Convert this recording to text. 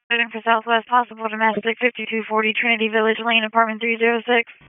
Waiting for Southwest Possible Domestic 5240 Trinity Village Lane, apartment 306.